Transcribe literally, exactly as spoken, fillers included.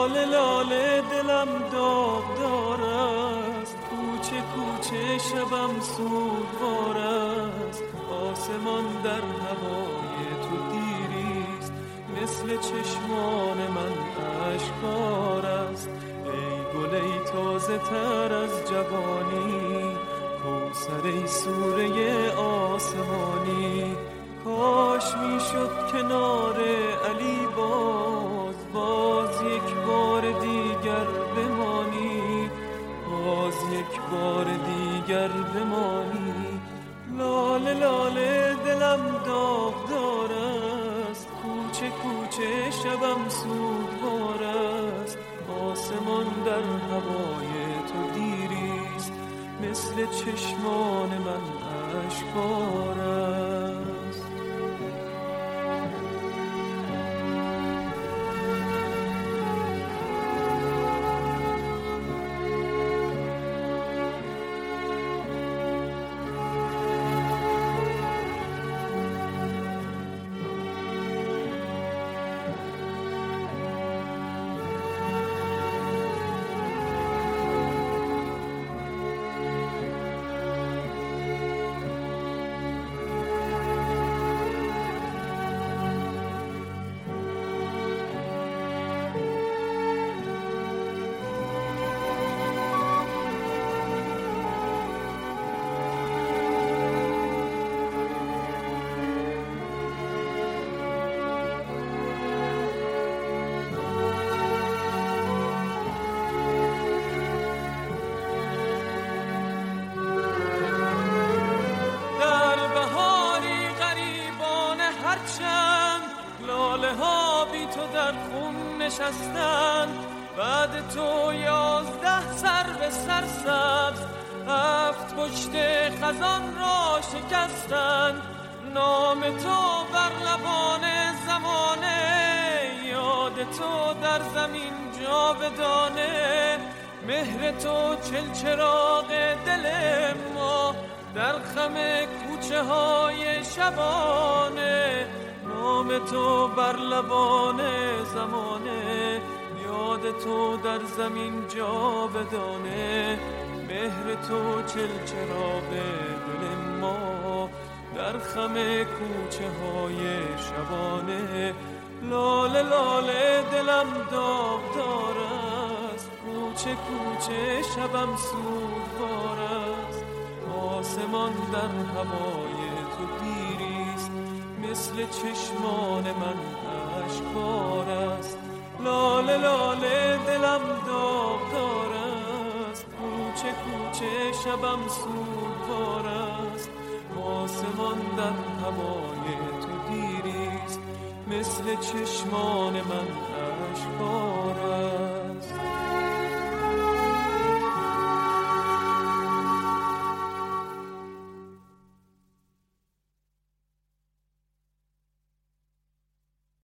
لاله لاله دلم داغدار است، کوچه کوچه شبم سوگوار است. آسمان در هوای تو دیریست، مثل چشمان من اشکار است. ای گل ای تازه تر از جوانی، کوثر ای سوره آسمانی. کاش میشد کنار علی باز، باز یک بار دیگر بمانی، باز یک بار دیگر بمانی. لاله لاله دلم داغدار است، کوچه کوچه شبم سوگوار است. آسمان در هوای تو دیریست، مثل چشمان من اشکار است. نشستن بعد تو یازده سر به سر سبز، هفت پشت خزان را شکستن. نام تو بر لبان زمانه، یاد تو در زمین جاودانه. مهر تو چلچراغ دل ما در خم کوچه های شبانه. نام تو بر لبان زمانه، یاد تو در زمین جاودانه. مهر تو چلچراغ دل ما در خم کوچه های شبانه. لاله لاله دلم داغدار است، کوچه کوچه شبم سوگوار است. آسمان در هوای تو دیریست، مثل چشمان من اشکار است. لاله لاله دلم داغدار است، کوچه کوچه شبم سوگوار است. آسمان در هوای تو دیریست، مثل چشمان من اشکار است.